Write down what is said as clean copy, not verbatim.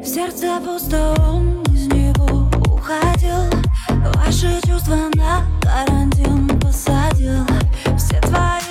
В сердце пусто, он из него уходил. Ваши чувства на карантин посадил. Все твои